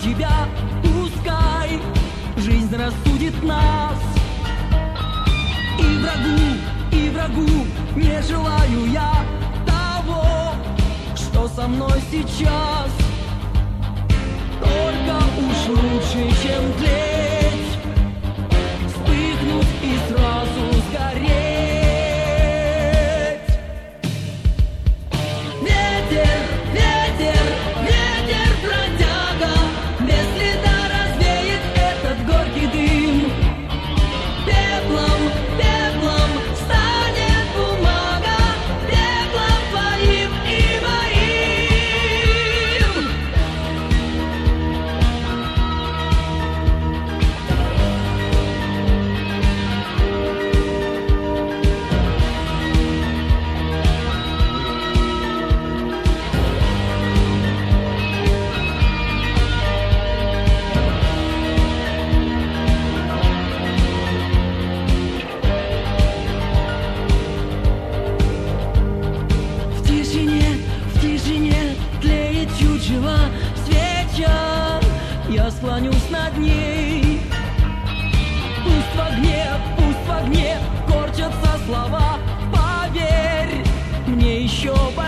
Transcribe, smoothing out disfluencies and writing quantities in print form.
тебя, пускай жизнь рассудит нас. И врагу не желаю я того, что со мной сейчас. Только уж лучше, чем тлеть, вспыхнуть и сразу сгореть. Ветер, ветер, ветер, бродяга, без следа развеет этот горький дым. Пеплом, пеплом станет бумага, пеплом твоим и моим. В тишине тлеет чучело свеча, я склонюсь над ней. Пусть в огне корчатся слова, поверь, мне еще